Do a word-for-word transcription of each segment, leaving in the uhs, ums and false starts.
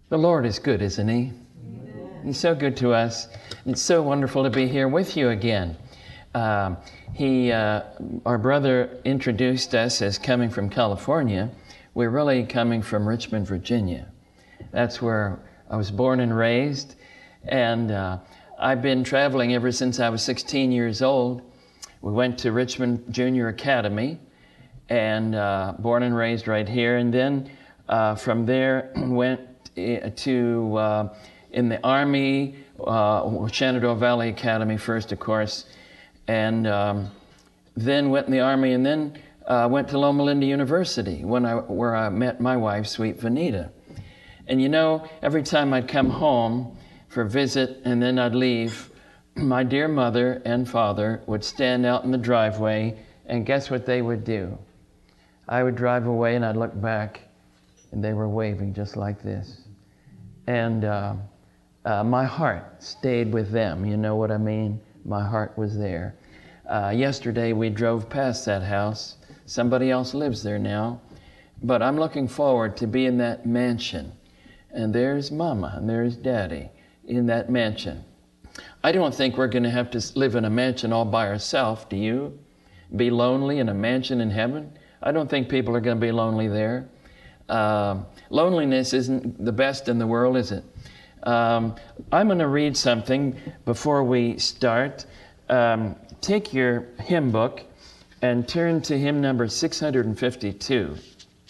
The Lord is good, isn't He? Amen. He's so good to us. It's so wonderful to be here with you again. Um, he, uh, our brother introduced us as coming from California. We're really coming from Richmond, Virginia. That's where I was born and raised. And uh, I've been traveling ever since I was sixteen years old. We went to Richmond Junior Academy and uh, born and raised right here. And then uh, from there went to uh, in the Army, uh, Shenandoah Valley Academy first, of course, and um, then went in the Army, and then uh, went to Loma Linda University, when I, where I met my wife, sweet Vanita. And you know, every time I'd come home for a visit and then I'd leave, my dear mother and father would stand out in the driveway, and guess what they would do? I would drive away and I'd look back, and they were waving just like this. And uh, uh, my heart stayed with them. You know what I mean? My heart was there. Uh, yesterday we drove past that house. Somebody else lives there now. But I'm looking forward to be in that mansion. And there's Mama and there's Daddy in that mansion. I don't think we're going to have to live in a mansion all by ourselves. Do you? Be lonely in a mansion in heaven? I don't think people are going to be lonely there. Uh, loneliness isn't the best in the world, is it? Um, I'm going to read something before we start. Um, take your hymn book and turn to hymn number six hundred fifty-two.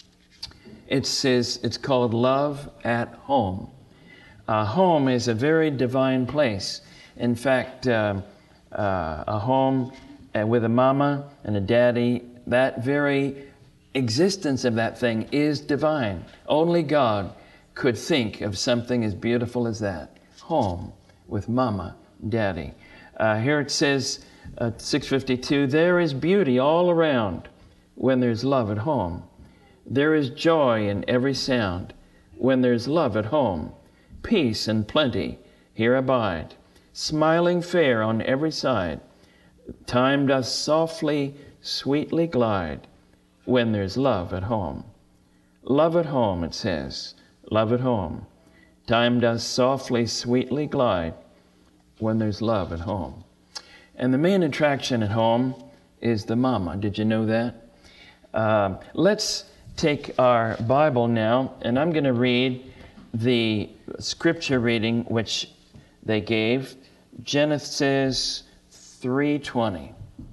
It says, it's called Love at Home. Uh, home is a very divine place. In fact, uh, uh, a home uh, with a mama and a daddy, that very existence of that thing is divine. Only God could think of something as beautiful as that. Home with Mama, Daddy. Uh, here it says, uh, six fifty-two, there is beauty all around when there's love at home. There is joy in every sound when there's love at home. Peace and plenty here abide, smiling fair on every side. Time does softly, sweetly glide when there's love at home. Love at home, it says, love at home. Time does softly, sweetly glide when there's love at home. And the main attraction at home is the mama. Did you know that? Uh, let's take our Bible now, and I'm going to read the scripture reading which they gave, Genesis three twenty.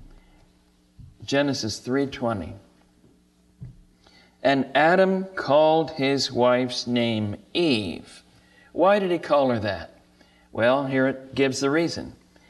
Genesis three twenty. And Adam called his wife's name Eve. Why did he call her that? Well, here it gives the reason.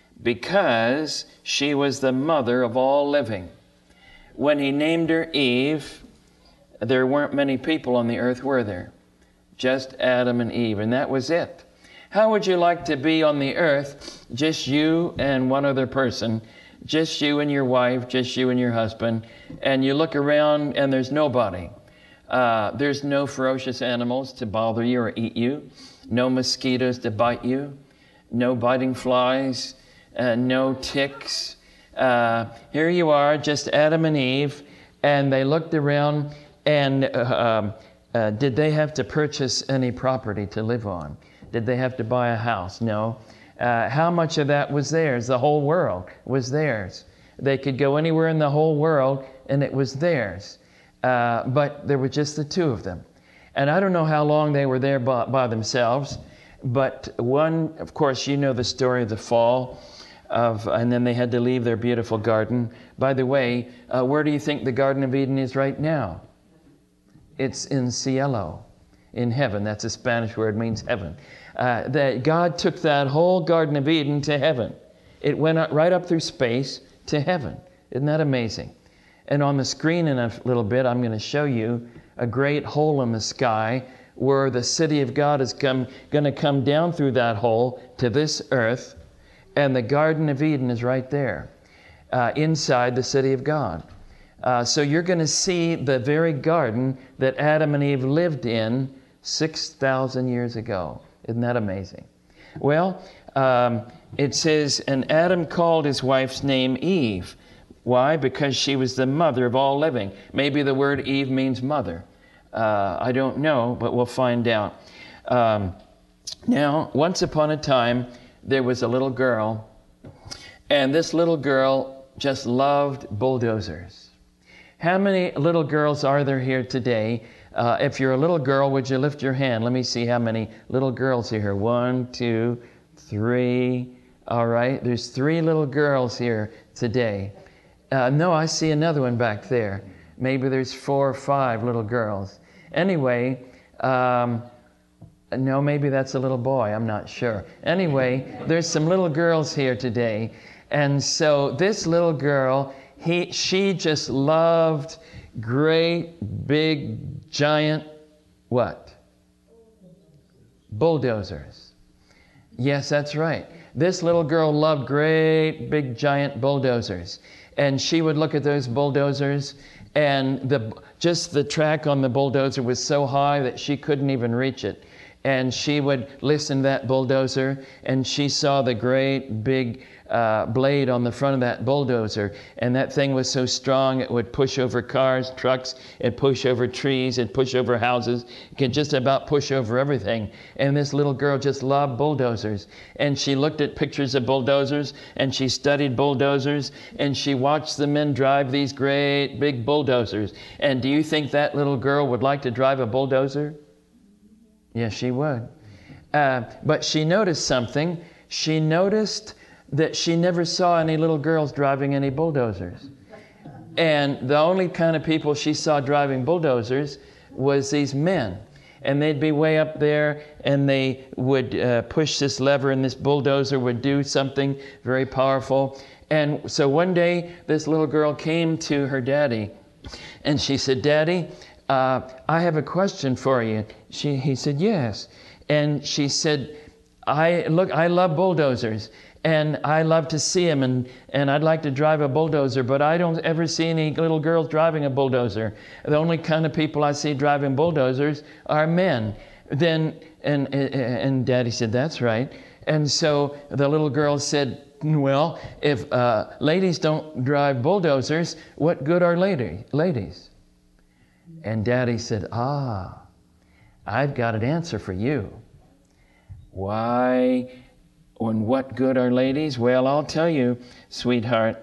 Because she was the mother of all living. When he named her Eve, there weren't many people on the earth, were there? Just Adam and Eve, and that was it. How would you like to be on the earth, just you and one other person, just you and your wife, just you and your husband, and you look around and there's nobody. Uh, there's no ferocious animals to bother you or eat you, no mosquitoes to bite you, no biting flies, uh, no ticks. Uh, here you are, just Adam and Eve, and they looked around, and uh, uh, did they have to purchase any property to live on? Did they have to buy a house? No. Uh, how much of that was theirs? The whole world was theirs. They could go anywhere in the whole world, and it was theirs. Uh, but there were just the two of them. And I don't know how long they were there by, by themselves, but one, of course, you know the story of the fall, of, and then they had to leave their beautiful garden. By the way, uh, where do you think the Garden of Eden is right now? It's in cielo, in heaven. That's a Spanish word, means heaven. Uh, that God took that whole Garden of Eden to heaven. It went up, right up through space to heaven. Isn't that amazing? And on the screen in a little bit, I'm going to show you a great hole in the sky where the city of God is come, going to come down through that hole to this earth, and the Garden of Eden is right there, uh, inside the city of God. Uh, so you're going to see the very garden that Adam and Eve lived in six thousand years ago. Isn't that amazing? Well, um, it says, and Adam called his wife's name Eve. Why? Because she was the mother of all living. Maybe the word Eve means mother. Uh, I don't know, but we'll find out. Um, now, once upon a time, there was a little girl, and this little girl just loved bulldozers. How many little girls are there here today? Uh, if you're a little girl, would you lift your hand? Let me see how many little girls are here. One, two, three. All right, there's three little girls here today. Uh, no, I see another one back there. Maybe there's four or five little girls. Anyway, um, no, maybe that's a little boy. I'm not sure. Anyway, there's some little girls here today. And so this little girl, he, she just loved great, big, giant, what? Bulldozers. Yes, that's right. This little girl loved great, big, giant bulldozers. And she would look at those bulldozers, and the just the track on the bulldozer was so high that she couldn't even reach it. And she would listen to that bulldozer, and she saw the great big uh, blade on the front of that bulldozer. And that thing was so strong, it would push over cars, trucks, it'd push over trees, it'd push over houses. It could just about push over everything. And this little girl just loved bulldozers. And she looked at pictures of bulldozers, and she studied bulldozers, and she watched the men drive these great big bulldozers. And do you think that little girl would like to drive a bulldozer? Yes, she would. Uh, but she noticed something. She noticed that she never saw any little girls driving any bulldozers. And the only kind of people she saw driving bulldozers was these men. And they'd be way up there, and they would uh, push this lever, and this bulldozer would do something very powerful. And so one day, this little girl came to her daddy, and she said, "Daddy, Uh, I have a question for you." She, he said, "Yes." And she said, I look, I love bulldozers, and I love to see them, and, and I'd like to drive a bulldozer, but I don't ever see any little girls driving a bulldozer. The only kind of people I see driving bulldozers are men. Then, and, and Daddy said, "That's right." And so the little girl said, "Well, if uh, ladies don't drive bulldozers, what good are lady, ladies?" And Daddy said, "Ah, I've got an answer for you." "Why, and what good are ladies?" "Well, I'll tell you, sweetheart.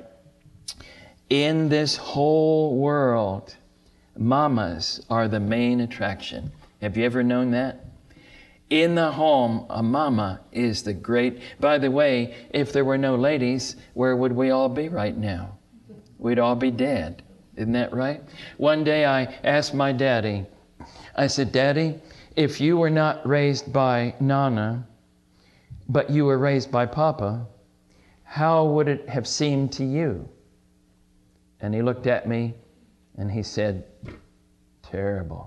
In this whole world, mamas are the main attraction. Have you ever known that? In the home, a mama is the great... By the way, if there were no ladies, where would we all be right now? We'd all be dead. Isn't that right? One day I asked my daddy, I said, "Daddy, if you were not raised by Nana, but you were raised by Papa, how would it have seemed to you?" And he looked at me and he said, "Terrible."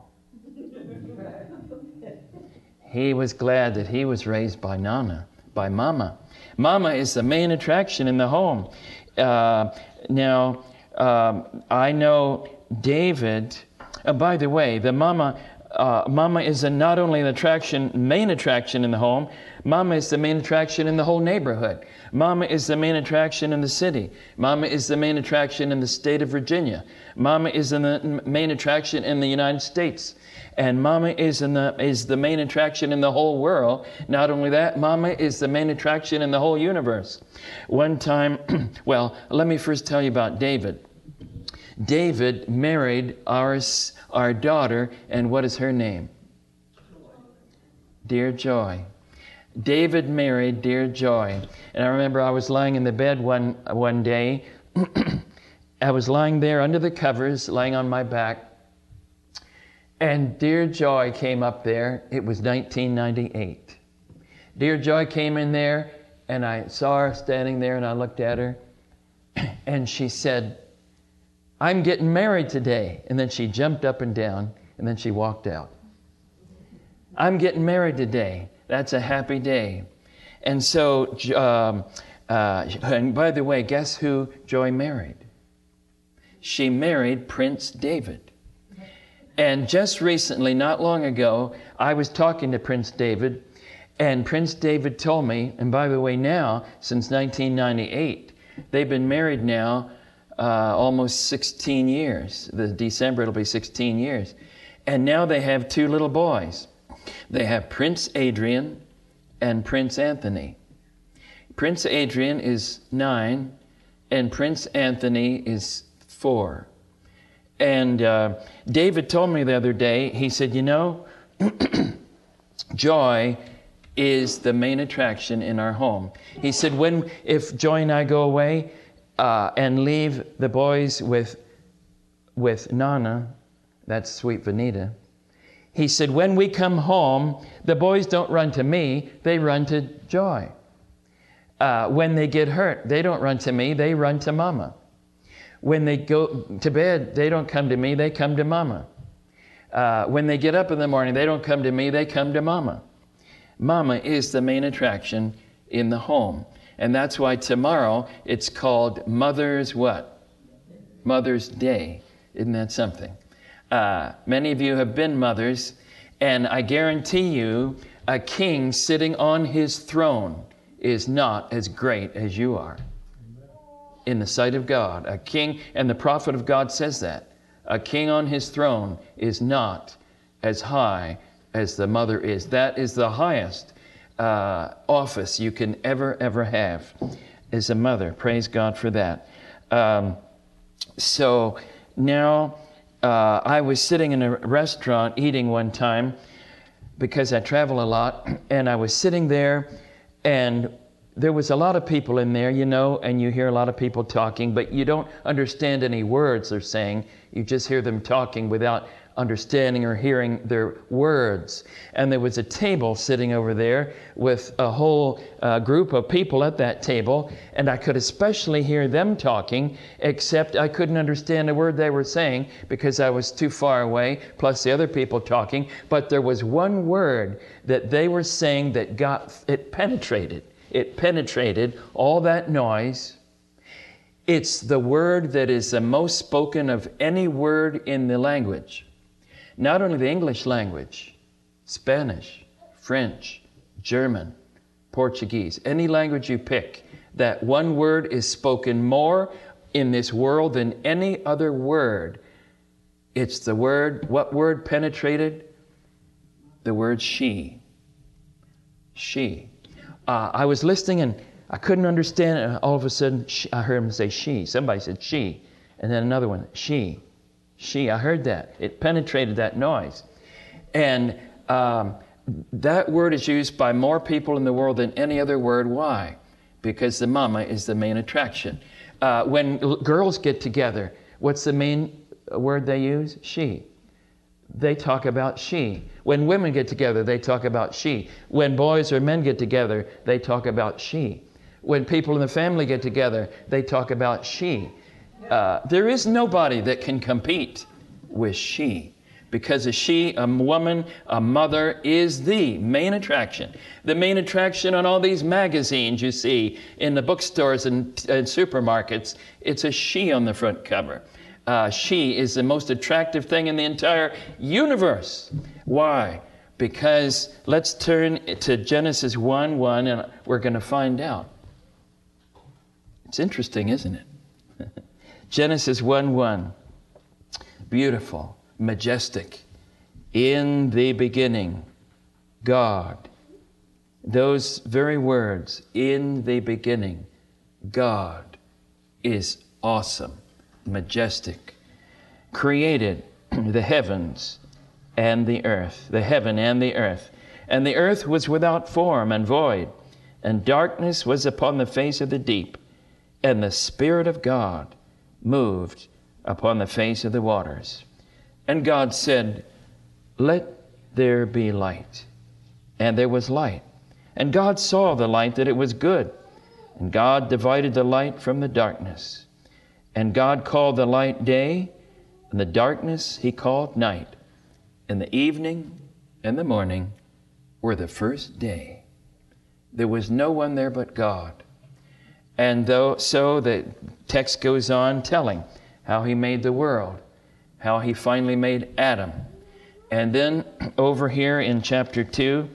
He was glad that he was raised by Nana, by Mama. Mama is the main attraction in the home. Uh, now, Um, I know David, uh, by the way, the mama, uh, mama is a, not only an attraction, main attraction in the home, mama is the main attraction in the whole neighborhood. Mama is the main attraction in the city. Mama is the main attraction in the state of Virginia. Mama is in the main attraction in the United States. And Mama is in the is the main attraction in the whole world. Not only that, Mama is the main attraction in the whole universe. One time, well, let me first tell you about David. David married our, our daughter, and what is her name? Dear Joy. David married Dear Joy. And I remember I was lying in the bed one, one day. I was lying there under the covers, lying on my back. And Dear Joy came up there. It was nineteen ninety-eight. Dear Joy came in there, and I saw her standing there, and I looked at her. And she said, "I'm getting married today." And then she jumped up and down, and then she walked out. "I'm getting married today. That's a happy day." And so, um, uh, and by the way, guess who Joy married? She married Prince David. And just recently, not long ago, I was talking to Prince David, and Prince David told me, and by the way, now, since nineteen ninety-eight, they've been married now uh, almost sixteen years. The December, it'll be sixteen years. And now they have two little boys. They have Prince Adrian and Prince Anthony. Prince Adrian is nine, and Prince Anthony is four. And uh, David told me the other day, he said, you know, joy is the main attraction in our home. He said, when if Joy and I go away uh, and leave the boys with with Nana, that's sweet Vanita, he said, when we come home, the boys don't run to me, they run to Joy. Uh, when they get hurt, they don't run to me, they run to Mama. When they go to bed, they don't come to me, they come to Mama. Uh, when they get up in the morning, they don't come to me, they come to Mama. Mama is the main attraction in the home. And that's why tomorrow it's called Mother's what? Mother's Day. Isn't that something? Uh, many of you have been mothers, and I guarantee you a king sitting on his throne is not as great as you are in the sight of God. A king, and the prophet of God says that, a king on his throne is not as high as the mother is. That is the highest uh, office you can ever, ever have as a mother. Praise God for that. Um, so now uh, I was sitting in a restaurant eating one time because I travel a lot, and I was sitting there, and there was a lot of people in there, you know, and you hear a lot of people talking, but you don't understand any words they're saying. You just hear them talking without understanding or hearing their words. And there was a table sitting over there with a whole uh, group of people at that table, and I could especially hear them talking, except I couldn't understand a word they were saying because I was too far away, plus the other people talking. But there was one word that they were saying that got, it penetrated. It penetrated all that noise. It's the word that is the most spoken of any word in the language. Not only the English language, Spanish, French, German, Portuguese, any language you pick, that one word is spoken more in this world than any other word. It's the word, what word penetrated? The word she. She. Uh, I was listening and I couldn't understand it. All of a sudden, she, I heard him say she. Somebody said she. And then another one, she. She. I heard that. It penetrated that noise. And um, that word is used by more people in the world than any other word. Why? Because the mama is the main attraction. Uh, when l- girls get together, what's the main word they use? She. They talk about she. When women get together, they talk about she. When boys or men get together, they talk about she. When people in the family get together, they talk about she. Uh, there is nobody that can compete with she, because a she, a woman, a mother, is the main attraction. The main attraction on all these magazines you see in the bookstores and, and supermarkets, it's a she on the front cover. Uh, she is the most attractive thing in the entire universe. Why? Because let's turn to Genesis one one, and we're going to find out. It's interesting, isn't it? Genesis one one. Beautiful, majestic. In the beginning, God. Those very words, in the beginning, God, is awesome. Majestic, created the heavens and the earth, the heaven and the earth. And the earth was without form and void, and darkness was upon the face of the deep, and the Spirit of God moved upon the face of the waters. And God said, let there be light. And there was light. And God saw the light that it was good. And God divided the light from the darkness. And God called the light day, and the darkness he called night. And the evening and the morning were the first day. There was no one there but God. And though, so the text goes on telling how he made the world, how he finally made Adam. And then over here in chapter two,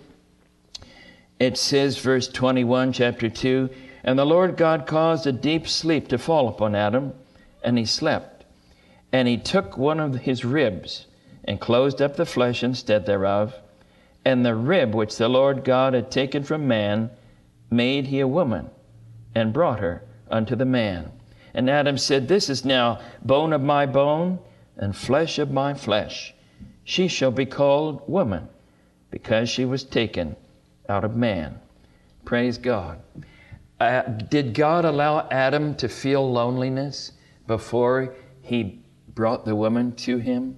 it says, verse twenty-one, chapter two, and the Lord God caused a deep sleep to fall upon Adam, and he slept. And he took one of his ribs and closed up the flesh instead thereof. And the rib which the Lord God had taken from man made he a woman, and brought her unto the man. And Adam said, This is now bone of my bone, and flesh of my flesh. She shall be called woman, because she was taken out of man. Praise God. Uh, did God allow Adam to feel loneliness before he brought the woman to him?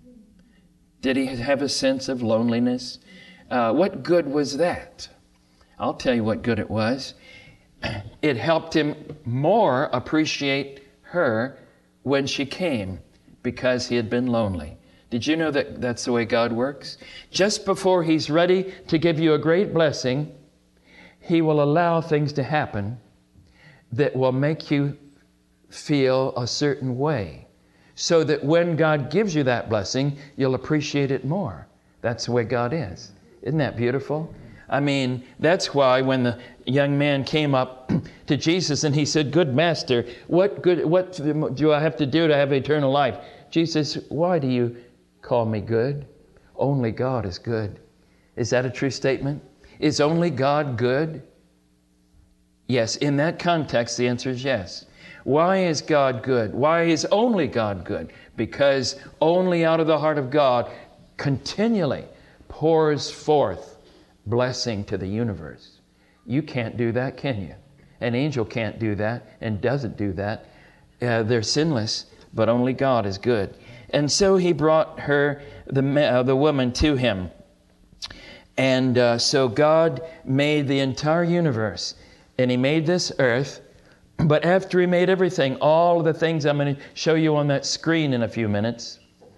Did he have a sense of loneliness? Uh, what good was that? I'll tell you what good it was. It helped him more appreciate her when she came, because he had been lonely. Did you know that that's the way God works? Just before he's ready to give you a great blessing, he will allow things to happen that will make you feel a certain way, so that when God gives you that blessing, you'll appreciate it more. That's the way God is. Isn't that beautiful? I mean, that's why when the young man came up to Jesus and he said, Good master, what good, what do I have to do to have eternal life? Jesus, why do you call me good? Only God is good. Is that a true statement? Is only God good? Yes, in that context, the answer is yes. Why is God good? Why is only God good? Because only out of the heart of God continually pours forth blessing to the universe. You can't do that, can you? An angel can't do that and doesn't do that. Uh, they're sinless, but only God is good. And so he brought her, the, uh, the woman, to him. And uh, so God made the entire universe, and he made this earth. But after he made everything, all of the things I'm going to show you on that screen in a few minutes,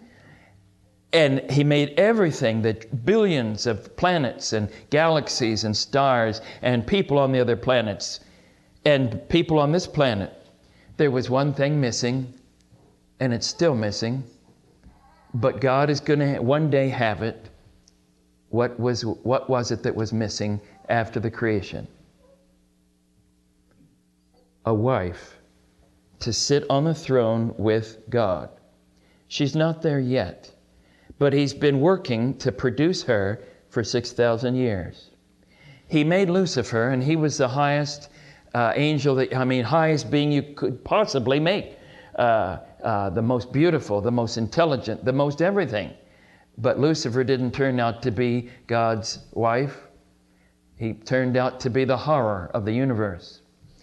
and he made everything, the billions of planets and galaxies and stars and people on the other planets and people on this planet. There was one thing missing, and it's still missing, but God is going to one day have it. What was, what was it that was missing after the creation? A wife to sit on the throne with God. She's not there yet, but he's been working to produce her for six thousand years. He made Lucifer, and he was the highest uh, angel, that, I mean, highest being you could possibly make. Uh, uh, the most beautiful, the most intelligent, the most everything. But Lucifer didn't turn out to be God's wife. He turned out to be the horror of the universe.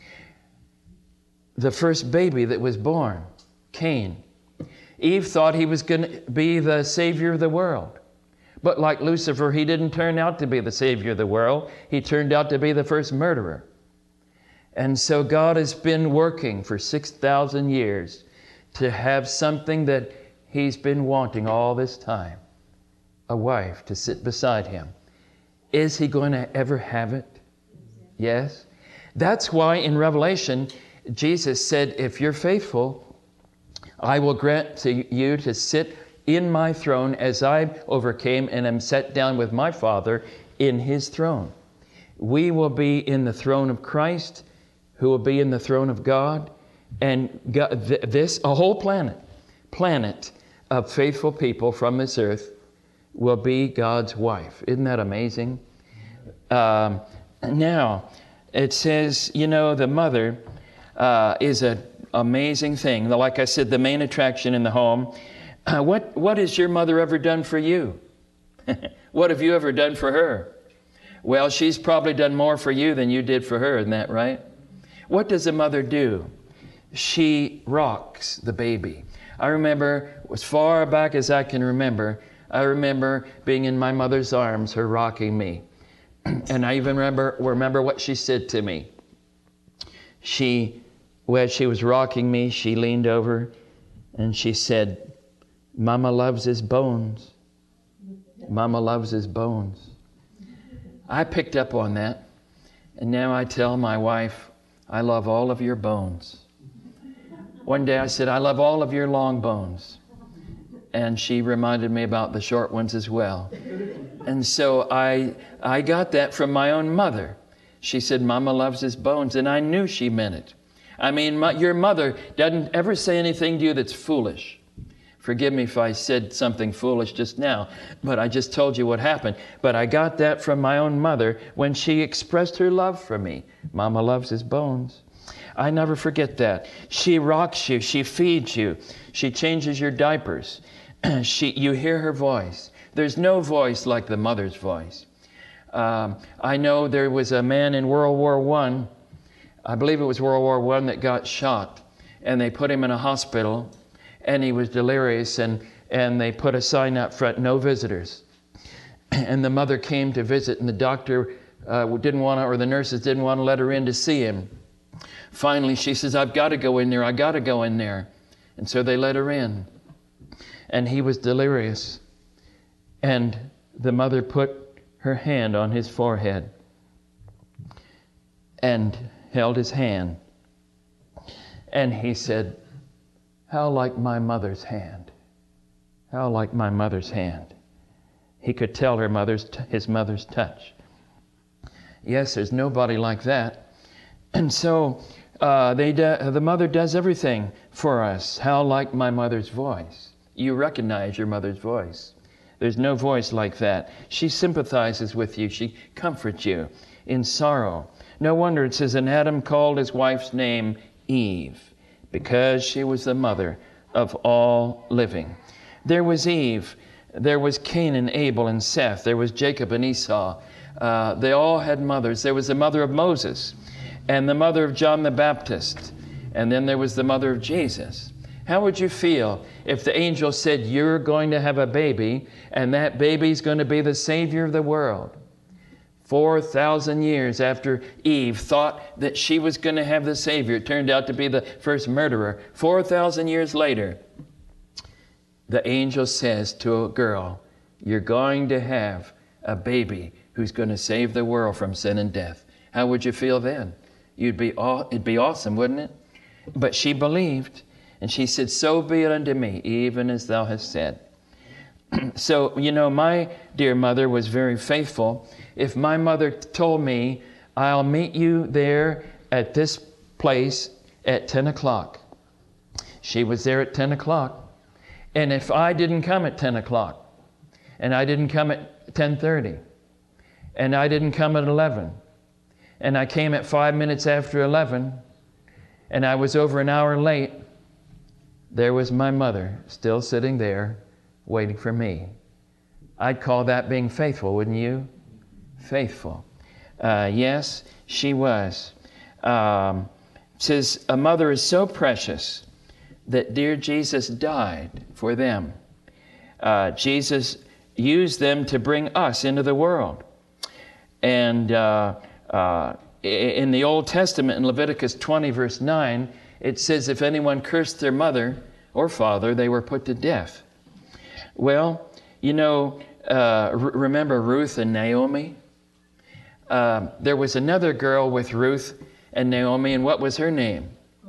The first baby that was born, Cain. Eve thought he was going to be the savior of the world. But like Lucifer, he didn't turn out to be the savior of the world. He turned out to be the first murderer. And so God has been working for six thousand years to have something that he's been wanting all this time. A wife to sit beside him. Is he going to ever have it? Yes. That's why in Revelation, Jesus said, if you're faithful, I will grant to you to sit in my throne as I overcame and am set down with my Father in his throne. We will be in the throne of Christ, who will be in the throne of God, and God, th- this, a whole planet, planet of faithful people from this earth will be God's wife. Isn't that amazing? Um, now, it says, you know, the mother uh, is an amazing thing. Like I said, the main attraction in the home. Uh, what What has your mother ever done for you? What have you ever done for her? Well, she's probably done more for you than you did for her, isn't that right? What does a mother do? She rocks the baby. I remember, as far back as I can remember, I remember being in my mother's arms, her rocking me. And I even remember remember what she said to me. She, when she was rocking me, she leaned over and she said, Mama loves his bones. Mama loves his bones. I picked up on that. And now I tell my wife, I love all of your bones. One day I said, I love all of your long bones. And she reminded me about the short ones as well. And so I I got that from my own mother. She said, Mama loves his bones. And I knew she meant it. I mean, my, your mother doesn't ever say anything to you that's foolish. Forgive me if I said something foolish just now, but I just told you what happened. But I got that from my own mother when she expressed her love for me. Mama loves his bones. I never forget that. She rocks you. She feeds you. She changes your diapers. she, you hear her voice. There's no voice like the mother's voice. Um, I know there was a man in World War One, I believe it was World War One, that got shot. And they put him in a hospital. And he was delirious, and, and they put a sign up front, no visitors. And the mother came to visit, and the doctor uh, didn't want to, or the nurses didn't want to let her in to see him. Finally, she says, I've got to go in there, I've got to go in there. And so they let her in. And he was delirious. And the mother put her hand on his forehead and held his hand. And he said, how like my mother's hand. How like my mother's hand. He could tell her mother's t- his mother's touch. Yes, there's nobody like that. And so uh, they do, the mother does everything for us. How like my mother's voice. You recognize your mother's voice. There's no voice like that. She sympathizes with you. She comforts you in sorrow. No wonder it says, and Adam called his wife's name Eve, because she was the mother of all living. There was Eve. There was Cain and Abel and Seth. There was Jacob and Esau. Uh, they all had mothers. There was the mother of Moses and the mother of John the Baptist. And then there was the mother of Jesus. How would you feel if the angel said, you're going to have a baby, and that baby's going to be the Savior of the world? Four thousand years after Eve thought that she was going to have the Savior, it turned out to be the first murderer. Four thousand years later, the angel says to a girl, you're going to have a baby who's going to save the world from sin and death. How would you feel then? You'd be aw- it'd be awesome, wouldn't it? But she believed, and she said, so be it unto me, even as thou hast said. So, you know, my dear mother was very faithful. If my mother told me, I'll meet you there at this place at ten o'clock, she was there at ten o'clock. And if I didn't come at ten o'clock, and I didn't come at ten thirty, and I didn't come at eleven, and I came at five minutes after eleven, and I was over an hour late, there was my mother still sitting there waiting for me. I'd call that being faithful, wouldn't you? Faithful. Uh, yes, she was. Um, says, a mother is so precious that dear Jesus died for them. Uh, Jesus used them to bring us into the world. And uh, uh, in the Old Testament, in Leviticus twenty, verse nine, it says, if anyone cursed their mother or father, they were put to death. Well, you know, uh, r- remember Ruth and Naomi? Uh, there was another girl with Ruth and Naomi, and what was her name?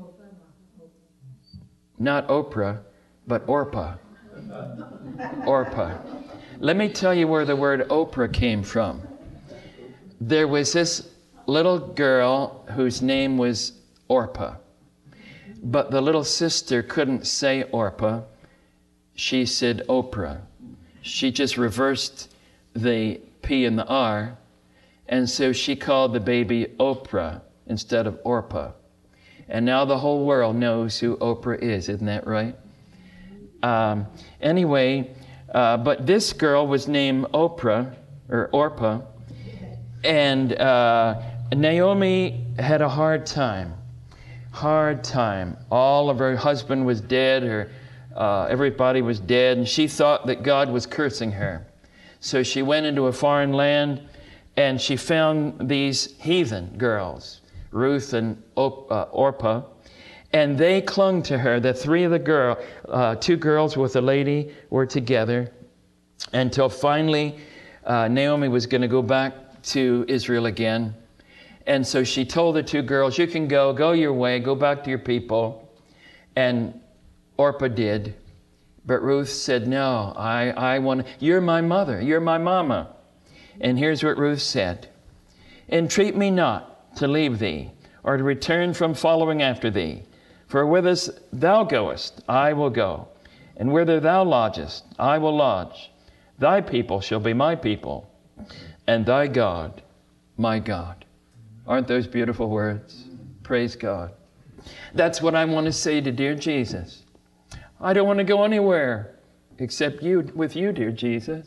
Not Oprah, but Orpah. Orpah. Let me tell you where the word Oprah came from. There was this little girl whose name was Orpah, but the little sister couldn't say Orpah. She said Oprah. She just reversed the P and the R, and so she called the baby Oprah instead of Orpah. And now the whole world knows who Oprah is, isn't that right? Um, anyway, uh, but this girl was named Oprah, or Orpah, and uh, Naomi had a hard time. Hard time. All of her husband was dead, her Uh, everybody was dead, and she thought that God was cursing her. So she went into a foreign land, and she found these heathen girls, Ruth and Op- uh, Orpah, and they clung to her. The three of the girl, uh, two girls with a lady were together until finally uh, Naomi was going to go back to Israel again. And so she told the two girls, you can go, go your way, go back to your people. And Orpah did, but Ruth said, no, I, I want, you're my mother, you're my mama. And here's what Ruth said, entreat me not to leave thee, or to return from following after thee. For whither thou goest, I will go, And whither thou lodgest, I will lodge. Thy people shall be my people, and thy God, my God. Aren't those beautiful words? Praise God. That's what I want to say to dear Jesus. I don't want to go anywhere except you, with you, dear Jesus.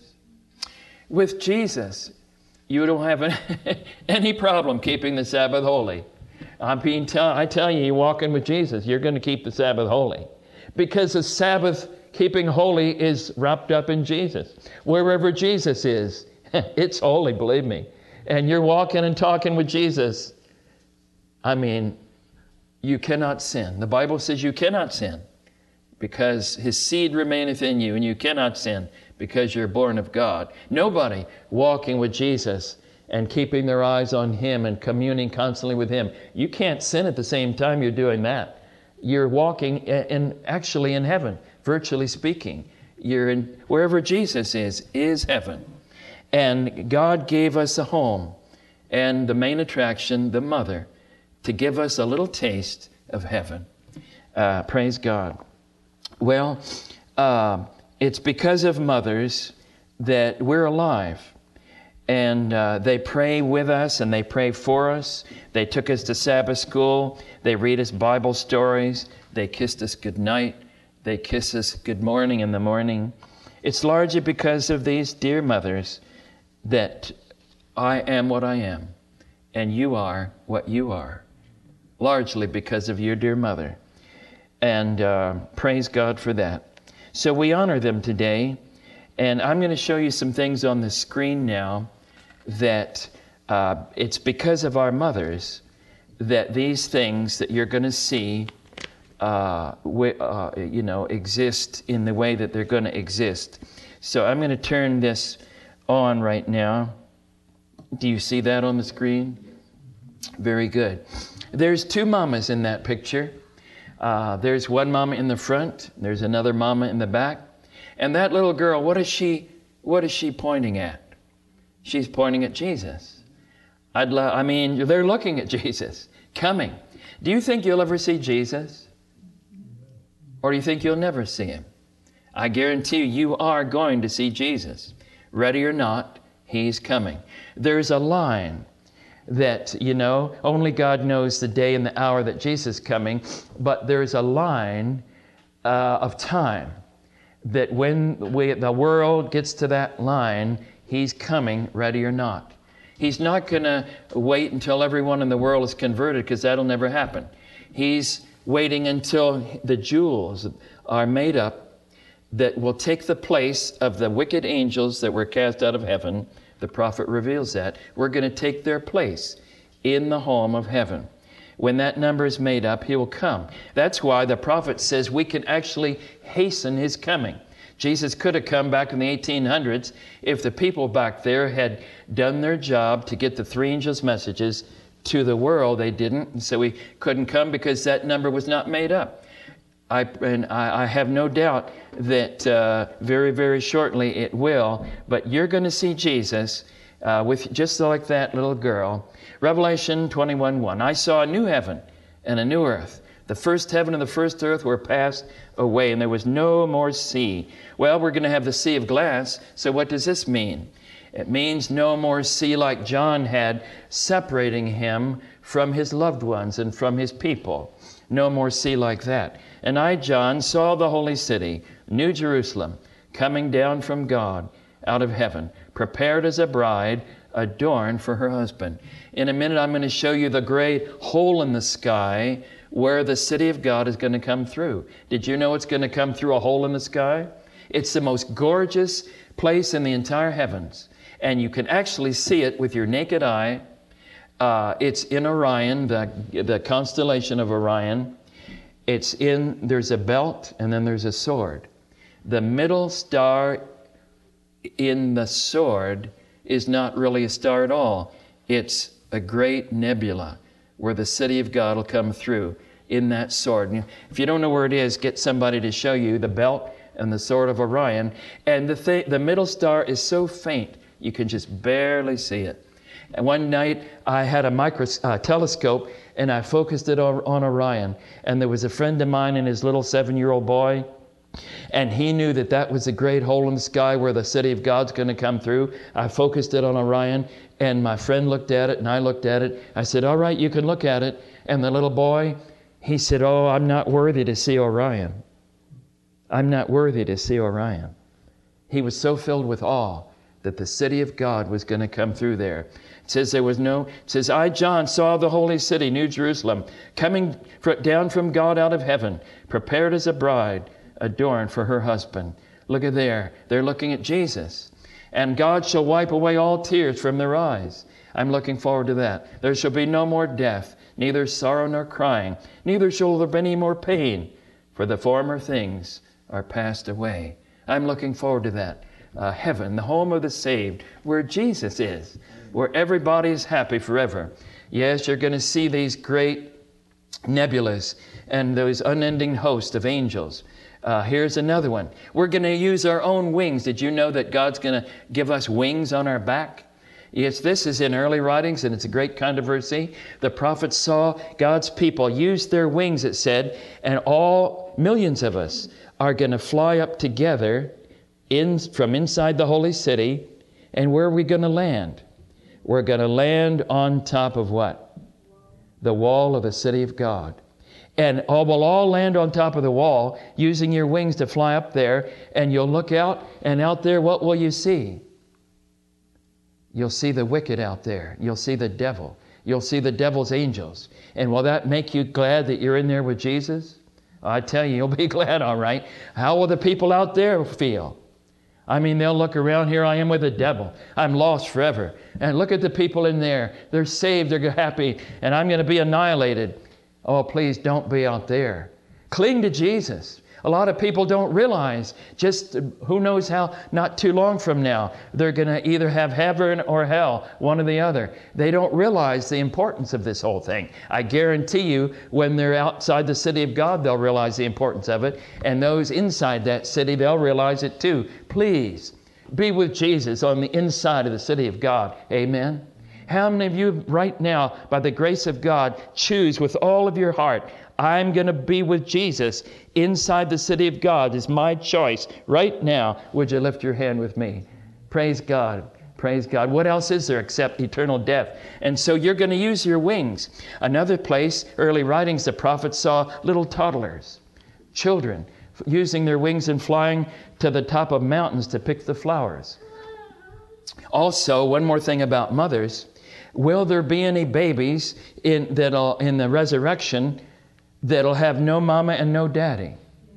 With Jesus, you don't have any problem keeping the Sabbath holy. I'm being tell, I tell you, you're walking with Jesus, you're going to keep the Sabbath holy. Because the Sabbath keeping holy is wrapped up in Jesus. Wherever Jesus is, it's holy, believe me. And you're walking and talking with Jesus. I mean, you cannot sin. The Bible says you cannot sin because his seed remaineth in you, and you cannot sin because you're born of God. Nobody walking with Jesus and keeping their eyes on him and communing constantly with him. You can't sin at the same time you're doing that. You're walking in, actually in heaven, virtually speaking. You're in, wherever Jesus is, is heaven. And God gave us a home and the main attraction, the mother, to give us a little taste of heaven. Uh, praise God. Well, uh, it's because of mothers that we're alive. And uh, they pray with us and they pray for us. They took us to Sabbath school. They read us Bible stories. They kissed us goodnight. They kiss us good morning in the morning. It's largely because of these dear mothers that I am what I am and you are what you are. Largely because of your dear mother. And uh, praise God for that. So we honor them today. And I'm going to show you some things on the screen now that uh, it's because of our mothers that these things that you're going to see, uh, w- uh, you know, exist in the way that they're going to exist. So I'm going to turn this on right now. Do you see that on the screen? Very good. There's two mamas in that picture. Uh, there's one mama in the front. There's another mama in the back. And that little girl, what is she? What is she pointing at? She's pointing at Jesus. I'd lo- I mean, they're looking at Jesus coming. Do you think you'll ever see Jesus? Or do you think you'll never see him? I guarantee you, you are going to see Jesus. Ready or not, he's coming. There's a line that, you know, only God knows the day and the hour that Jesus is coming, but there's a line uh, of time that when we, the world gets to that line, he's coming, ready or not. He's not going to wait until everyone in the world is converted, because that'll never happen. He's waiting until the jewels are made up that will take the place of the wicked angels that were cast out of heaven. The prophet reveals that. We're going to take their place in the home of heaven. When that number is made up, he will come. That's why the prophet says we can actually hasten his coming. Jesus could have come back in the eighteen hundreds if the people back there had done their job to get the three angels' messages to the world. They didn't, and so he couldn't come because that number was not made up. I, and I, I have no doubt that uh, very, very shortly it will, but you're going to see Jesus uh, with just like that little girl. Revelation twenty-one one, I saw a new heaven and a new earth. The first heaven and the first earth were passed away, and there was no more sea. Well, we're going to have the sea of glass, so what does this mean? It means no more sea like John had, separating him from his loved ones and from his people. No more sea like that. And I, John, saw the holy city, New Jerusalem, coming down from God out of heaven, prepared as a bride, adorned for her husband. In a minute, I'm going to show you the great hole in the sky where the city of God is going to come through. Did you know it's going to come through a hole in the sky? It's the most gorgeous place in the entire heavens. And you can actually see it with your naked eye. Uh, it's in Orion, the, the constellation of Orion. It's in, there's a belt and then there's a sword. The middle star in the sword is not really a star at all. It's a great nebula where the city of God will come through in that sword. And if you don't know where it is, get somebody to show you the belt and the sword of Orion. And the th- the middle star is so faint, you can just barely see it. And one night, I had a micros- uh, telescope, and I focused it on, on Orion. And there was a friend of mine and his little seven-year-old boy, And he knew that that was a great hole in the sky where the city of God's going to come through. I focused it on Orion, and my friend looked at it, and I looked at it. I said, all right, you can look at it. And the little boy, he said, oh, I'm not worthy to see Orion. I'm not worthy to see Orion. He was so filled with awe that the city of God was going to come through there. It says there was no, it says, I, John, saw the holy city, New Jerusalem, coming down from God out of heaven, prepared as a bride, adorned for her husband. Look at there. They're looking at Jesus. And God shall wipe away all tears from their eyes. I'm looking forward to that. There shall be no more death, neither sorrow nor crying, neither shall there be any more pain, for the former things are passed away. I'm looking forward to that. Uh, heaven, the home of the saved, where Jesus is, where everybody is happy forever. Yes, you're going to see these great nebulas and those unending hosts of angels. Uh, here's another one. We're going to use our own wings. Did you know that God's going to give us wings on our back? Yes, this is in early writings, and it's a great controversy. The prophets saw God's people use their wings, it said, and all millions of us are going to fly up together in from inside the holy city. And where are we going to land? We're going to land on top of what? The wall of the city of God. And all, we'll all land on top of the wall using your wings to fly up there. And you'll look out, and out there, what will you see? You'll see the wicked out there. You'll see the devil. You'll see the devil's angels. And will that make you glad that you're in there with Jesus? I tell you, you'll be glad, all right. How will the people out there feel? I mean, they'll look around, here I am with the devil. I'm lost forever. And look at the people in there. They're saved, they're happy, and I'm going to be annihilated. Oh, please don't be out there. Cling to Jesus. A lot of people don't realize, just who knows how, not too long from now, they're going to either have heaven or hell, one or the other. They don't realize the importance of this whole thing. I guarantee you, when they're outside the city of God, they'll realize the importance of it. And those inside that city, they'll realize it too. Please, be with Jesus on the inside of the city of God. Amen. How many of you right now, by the grace of God, choose with all of your heart, I'm going to be with Jesus inside the city of God is my choice right now. Would you lift your hand with me? Praise God. Praise God. What else is there except eternal death? And so you're going to use your wings. Another place, early writings, the prophets saw little toddlers, children, using their wings and flying to the top of mountains to pick the flowers. Also, one more thing about mothers. Will there be any babies in, that'll, in the resurrection that'll have no mama and no daddy?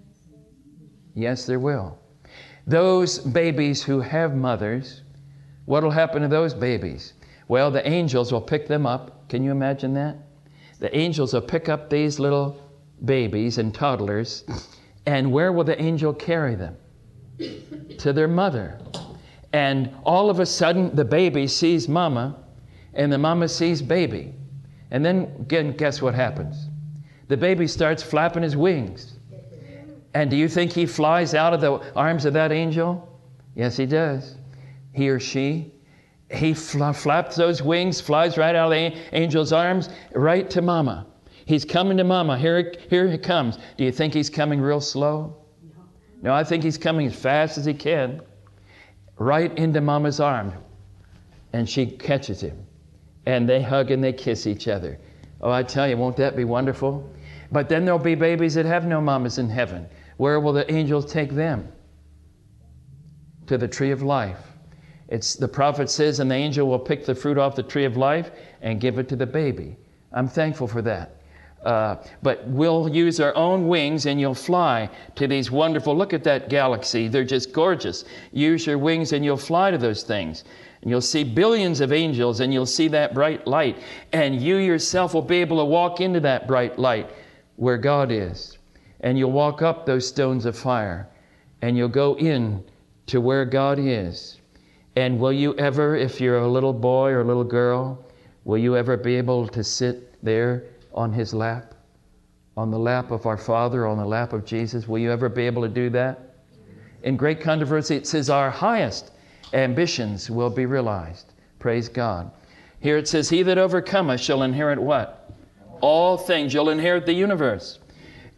Yes, there will. Those babies who have mothers, what will happen to those babies? Well, the angels will pick them up. Can you imagine that? The angels will pick up these little babies and toddlers, and where will the angel carry them? To their mother. And all of a sudden, the baby sees mama, and the mama sees baby. And then, again, guess what happens? The baby starts flapping his wings. And do you think he flies out of the arms of that angel? Yes, he does. He or she. He fla- flaps those wings, flies right out of the angel's arms, right to mama. He's coming to mama. Here, here he comes. Do you think he's coming real slow? No, I think he's coming as fast as he can, right into mama's arms. And she catches him. And they hug and they kiss each other. Oh, I tell you, won't that be wonderful? But then there'll be babies that have no mamas in heaven. Where will the angels take them? To the tree of life. It's the prophet says, and the angel will pick the fruit off the tree of life and give it to the baby. I'm thankful for that. Uh, but we'll use our own wings and you'll fly to these wonderful, look at that galaxy. They're just gorgeous. Use your wings and you'll fly to those things. And you'll see billions of angels and you'll see that bright light. And you yourself will be able to walk into that bright light where God is. And you'll walk up those stones of fire. And you'll go in to where God is. And will you ever, if you're a little boy or a little girl, will you ever be able to sit there on His lap? On the lap of our Father, on the lap of Jesus? Will you ever be able to do that? In great controversy, it says our highest ambitions will be realized. Praise God. Here it says, he that overcometh shall inherit what? All things. You'll inherit the universe.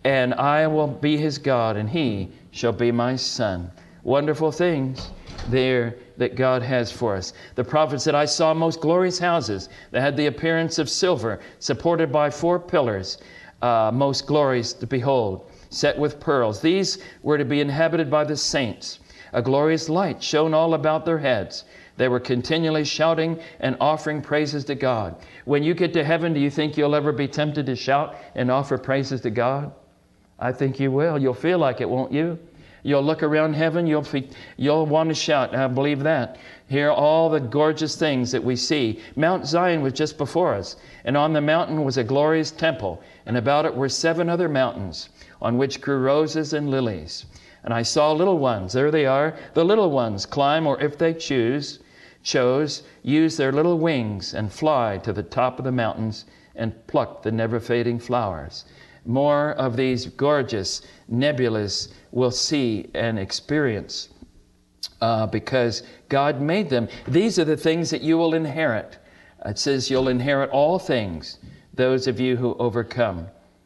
and I will be his God, and he shall be my son. Wonderful things there that God has for us. The prophet said, I saw most glorious houses that had the appearance of silver, supported by four pillars, uh, most glorious to behold, set with pearls. These were to be inhabited by the saints. A glorious light shone all about their heads. They were continually shouting and offering praises to God. When you get to heaven, do you think you'll ever be tempted to shout and offer praises to God? I think you will. You'll feel like it, won't you? You'll look around heaven, you'll, you'll want to shout. I believe that. Hear all the gorgeous things that we see. Mount Zion was just before us, and on the mountain was a glorious temple, and about it were seven other mountains, on which grew roses and lilies. And I saw little ones, there they are, the little ones climb, or if they choose, chose, use their little wings and fly to the top of the mountains and pluck the never-fading flowers. More of these gorgeous nebulas we'll see and experience uh, because God made them. These are the things that you will inherit. It says you'll inherit all things, those of you who overcome.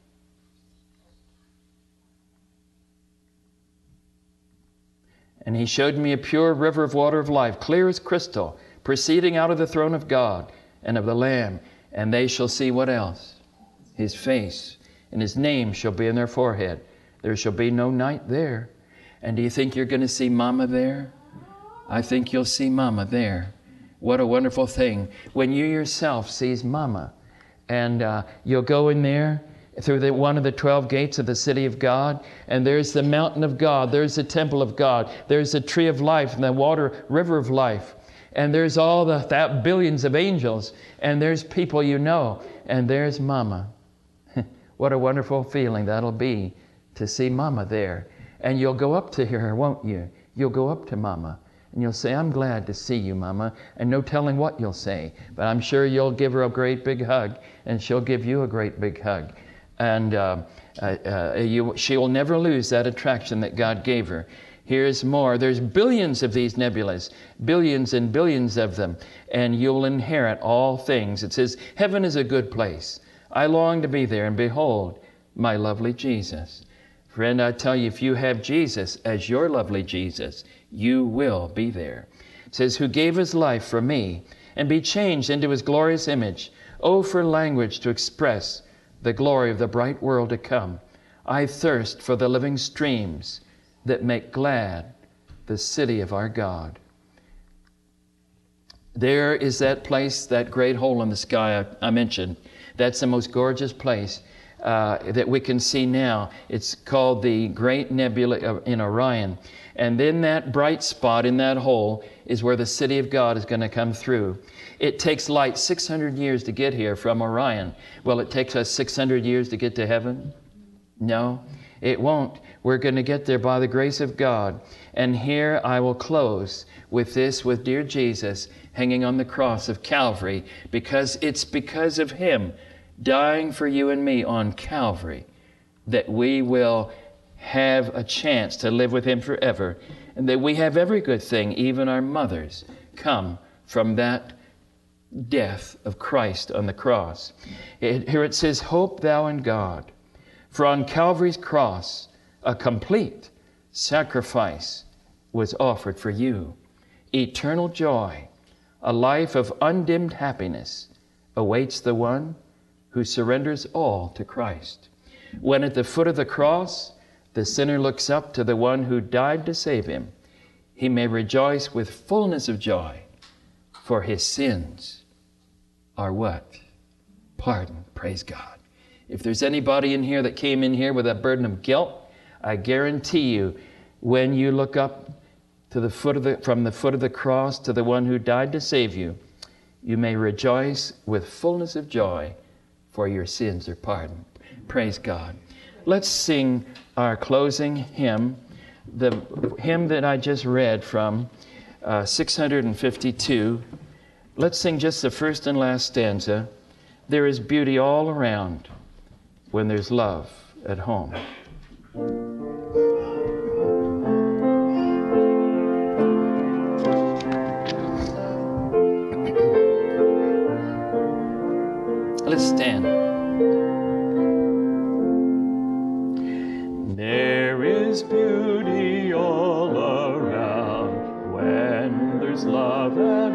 And he showed me a pure river of water of life, clear as crystal, proceeding out of the throne of God and of the Lamb. And they shall see what else? His face. And his name shall be in their forehead. There shall be no night there. And do you think you're going to see Mama there? I think you'll see Mama there. What a wonderful thing. When you yourself sees Mama, and uh, you'll go in there through the, one of the twelve gates of the city of God, and there's the mountain of God, there's the temple of God, there's the tree of life and the water river of life, and there's all the that billions of angels, and there's people you know, and there's Mama. What a wonderful feeling that'll be to see Mama there. And you'll go up to her, won't you? You'll go up to Mama and you'll say, I'm glad to see you, Mama. And no telling what you'll say, but I'm sure you'll give her a great big hug and she'll give you a great big hug. And uh, uh, uh, you, she will never lose that attraction that God gave her. Here's more. There's billions of these nebulas, billions and billions of them, and you'll inherit all things. It says, heaven is a good place. I long to be there, and behold, my lovely Jesus. Friend, I tell you, if you have Jesus as your lovely Jesus, you will be there. It says, who gave his life for me, and be changed into his glorious image. Oh, for language to express the glory of the bright world to come. I thirst for the living streams that make glad the city of our God. There is that place, that great hole in the sky I, I mentioned. That's the most gorgeous place uh, that we can see now. It's called the Great Nebula in Orion. And then that bright spot in that hole is where the city of God is going to come through. It takes light six hundred years to get here from Orion. Well, it takes us six hundred years to get to heaven? No, it won't. We're going to get there by the grace of God. And here I will close with this, with dear Jesus hanging on the cross of Calvary, because it's because of him dying for you and me on Calvary that we will have a chance to live with him forever, and that we have every good thing, even our mothers, come from that death of Christ on the cross. It, here it says, hope thou in God, for on Calvary's cross a complete sacrifice was offered for you. Eternal joy, a life of undimmed happiness awaits the one who surrenders all to Christ. When at the foot of the cross, the sinner looks up to the one who died to save him, he may rejoice with fullness of joy, for his sins are what? Pardon. Praise God. If there's anybody in here that came in here with a burden of guilt, I guarantee you, when you look up to the foot of the, from the foot of the cross to the one who died to save you, you may rejoice with fullness of joy, for your sins are pardoned. Praise God. Let's sing our closing hymn, the hymn that I just read from uh, six hundred fifty-two. Let's sing just the first and last stanza. There is beauty all around when there's love at home. Let's stand. beauty all around, when there's love at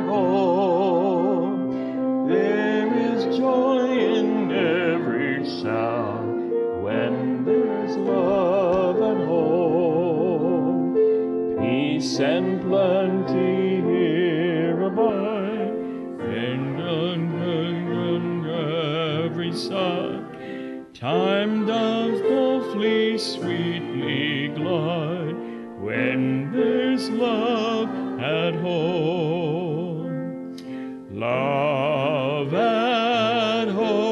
home. There is joy in every sound, when there's love at home. Peace and plenty here abide, and on every side. Time does doubly sweetly glide, when there's love at home. Love at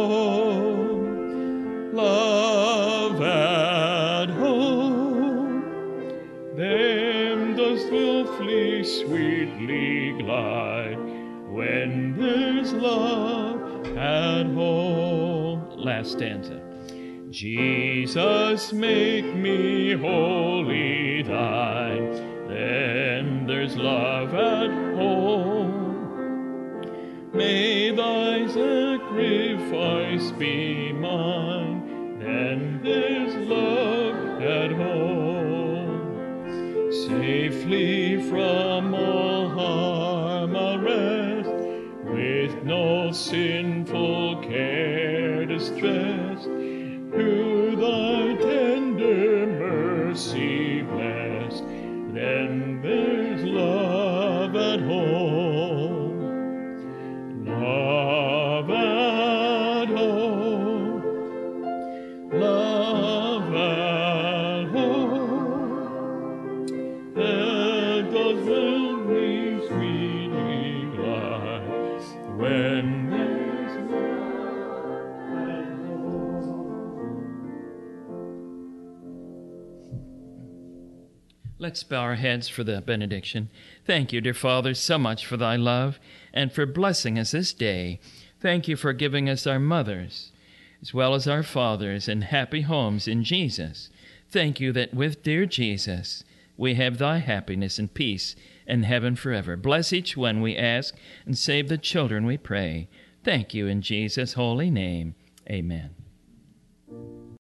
home, love at home. Them does willfully sweetly glide, when there's love at home. Last stanza. Jesus, make me wholly thine, then there's love at home. May thy sacrifice be mine, then there's love at home. Safely from all harm I'll rest, with no sinful care distressed. Through thy tender mercy blessed, then there's love at home. Love at home, love at home. That does willfully sweetly glide, when there's love at home. Let's bow our heads for the benediction. Thank you, dear Father, so much for thy love and for blessing us this day. Thank you for giving us our mothers as well as our fathers and happy homes in Jesus. Thank you that with dear Jesus we have thy happiness and peace and heaven forever. Bless each one we ask, and save the children we pray. Thank you in Jesus' holy name. Amen.